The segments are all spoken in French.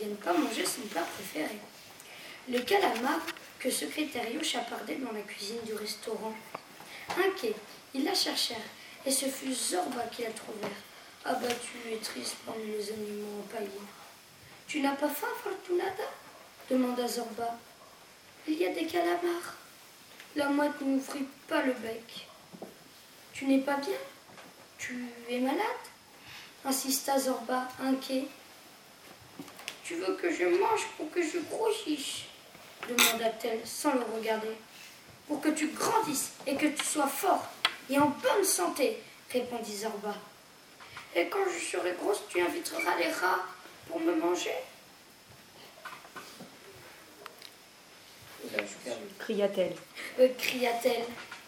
vienne pas manger son plat préféré. Les calamars que Secrétario chapardait dans la cuisine du restaurant. Inquiets, ils la cherchèrent, et ce fut Zorba qui la trouvèrent, abattue et triste parmi les animaux empaillés. « Tu n'as pas faim, Fortunata ?» demanda Zorba. « Il y a des calamars. La mouette ne n'ouvrit pas le bec. »« Tu n'es pas bien? Tu es malade ?» insista Zorba, inquiet. « Tu veux que je mange pour que je grossisse ?» demanda-t-elle sans le regarder. « Pour que tu grandisses et que tu sois fort et en bonne santé, » répondit Zorba. « Et quand je serai grosse, tu inviteras les rats pour me manger ?» cria-t-elle. Cria-t-elle,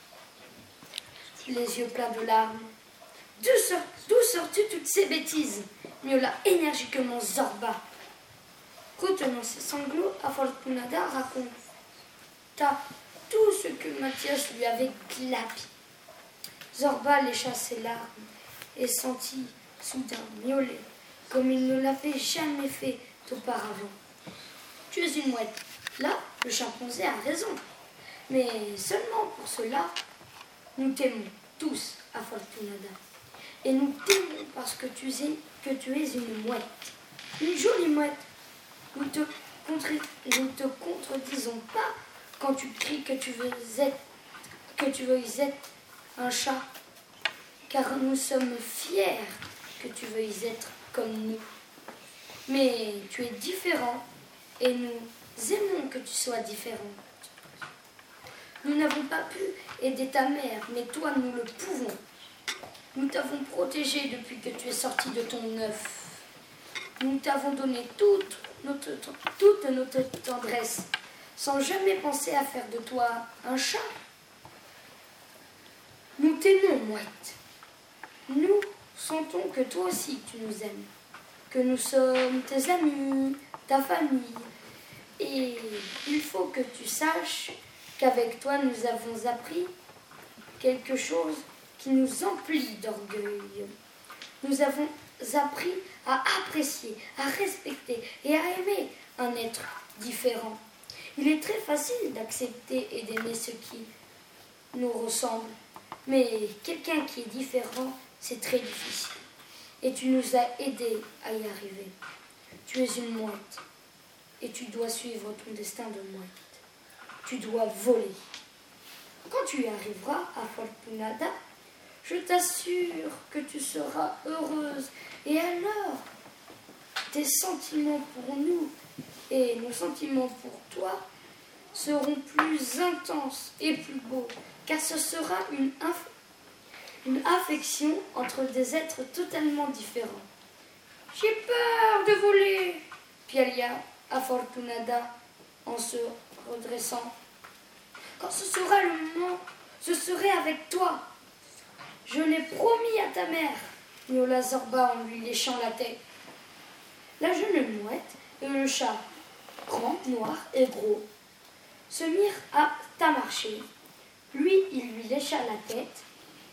les yeux pleins de larmes. « D'où sors-tu toutes ces bêtises ?» miaula énergiquement Zorba. Retenant ses sanglots, Afortunada raconta tout ce que Mathias lui avait glapis. Zorba lécha ses larmes et sentit soudain miauler comme il ne l'avait jamais fait auparavant. « Tu es une mouette. » Là, le chimpanzé a raison. Mais seulement pour cela, nous t'aimons tous, Afortunada. Et nous t'aimons parce que tu es une mouette. Une jolie mouette. Nous te contredisons pas quand tu cries que tu veux être un chat, car nous sommes fiers que tu veuilles être comme nous. Mais tu es différent et nous aimons que tu sois différente. Nous n'avons pas pu aider ta mère, mais toi nous le pouvons. Nous t'avons protégée depuis que tu es sortie de ton œuf. Nous t'avons donné toute notre tendresse, sans jamais penser à faire de toi un chat. Nous t'aimons, mouette. Nous sentons que toi aussi tu nous aimes, que nous sommes tes amis, ta famille. Et il faut que tu saches qu'avec toi nous avons appris quelque chose qui nous emplit d'orgueil. Nous avons appris à apprécier, à respecter et à aimer un être différent. Il est très facile d'accepter et d'aimer ce qui nous ressemble, mais quelqu'un qui est différent, c'est très difficile. Et tu nous as aidés à y arriver. Tu es une mouette et tu dois suivre ton destin de mouette. Tu dois voler. Quand tu y arriveras à Fortunada, je t'assure que tu seras heureuse. Et alors, tes sentiments pour nous et nos sentiments pour toi seront plus intenses et plus beaux, car ce sera une affection entre des êtres totalement différents. J'ai peur de voler, piailla Afortunada en se redressant. Quand ce sera le moment, je serai avec toi. Je l'ai promis à ta mère, miaula Zorba en lui léchant la tête. La jeune mouette et le chat, grand, noir et gros, se mirent à marcher. Lui, il lui lécha la tête,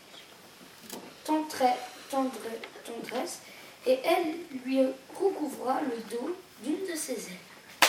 tendresse, et elle lui recouvra le dos d'une de ses ailes.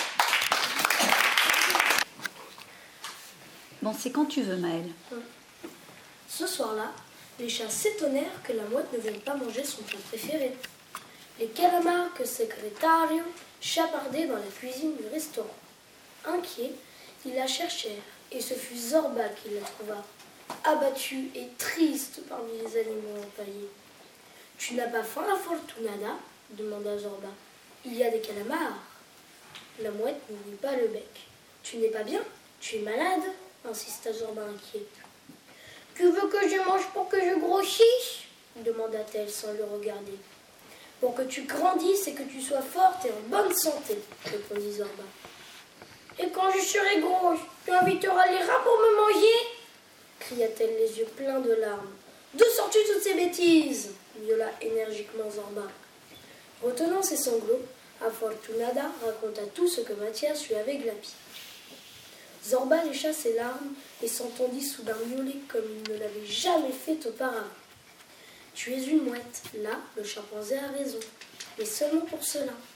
Bon, c'est quand tu veux, Maëlle. Ce soir-là, les chats s'étonnèrent que la mouette ne vienne pas manger son plat préféré. Les calamars que Secrétario chapardait dans la cuisine du restaurant. Inquiets, ils la cherchèrent, et ce fut Zorba qui la trouva, abattue et triste parmi les animaux empaillés. « Tu n'as pas faim, Fortunada ?» demanda Zorba. « Il y a des calamars. » La mouette n'ouvrit pas le bec. « Tu n'es pas bien? Tu es malade ?» insista Zorba inquiet. « Tu veux que je mange pour que je grossisse ?» demanda-t-elle sans le regarder. « Pour que tu grandisses et que tu sois forte et en bonne santé, » répondit Zorba. « Et quand je serai grosse, tu inviteras les rats pour me manger ?» cria-t-elle les yeux pleins de larmes. « D'où sors-tu toutes ces bêtises ?» miaula énergiquement Zorba. Retenant ses sanglots, Afortunada raconta tout ce que Mathias lui avait glapi. Zorba lécha ses larmes et s'entendit soudain miauler comme il ne l'avait jamais fait auparavant. « Tu es une mouette, là, le chimpanzé a raison, mais seulement pour cela.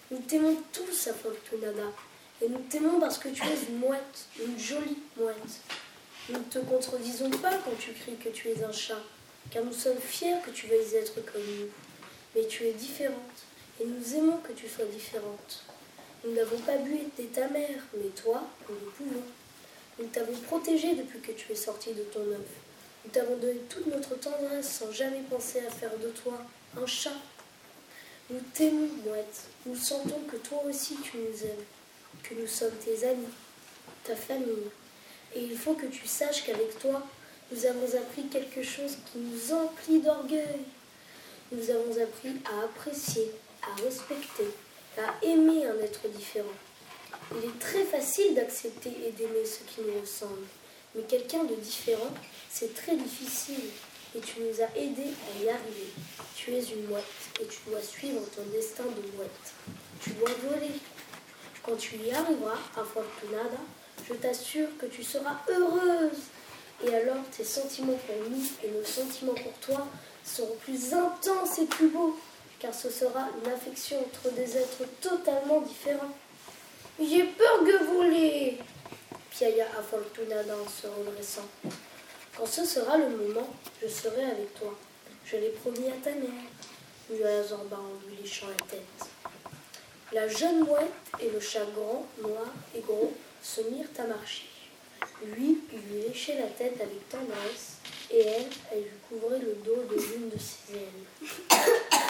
Nous t'aimons tous, Afortunada, et nous t'aimons parce que tu es une mouette, une jolie mouette. Nous ne te contredisons pas quand tu cries que tu es un chat, car nous sommes fiers que tu veuilles être comme nous. Mais tu es différente, et nous aimons que tu sois différente. Nous n'avons pas bu aider ta mère, mais toi, nous le pouvons. Nous t'avons protégée depuis que tu es sortie de ton œuf. Nous t'avons donné toute notre tendresse sans jamais penser à faire de toi un chat. Nous t'aimons, mouette. Nous sentons que toi aussi tu nous aimes, que nous sommes tes amis, ta famille. Et il faut que tu saches qu'avec toi, nous avons appris quelque chose qui nous emplit d'orgueil. Nous avons appris à apprécier, à respecter, à aimer un être différent. Il est très facile d'accepter et d'aimer ce qui nous ressemble. Mais quelqu'un de différent, c'est très difficile. Et tu nous as aidés à y arriver. Tu es une mouette et tu dois suivre ton destin de mouette. Tu dois voler. Quand tu y arriveras, Afortunada, je t'assure que tu seras heureuse. Et alors tes sentiments pour nous et nos sentiments pour toi seront plus intenses et plus beaux, car ce sera une affection entre des êtres totalement différents. J'ai peur de voler, Piailla Afortunada en se redressant. Quand ce sera le moment, je serai avec toi. Je l'ai promis à ta mère, murmura Zorba en lui léchant la tête. La jeune mouette et le chat grand, noir et gros se mirent à marcher. Lui, il lui léchait la tête avec tendresse, et elle lui couvrait le dos de l'une de ses ailes.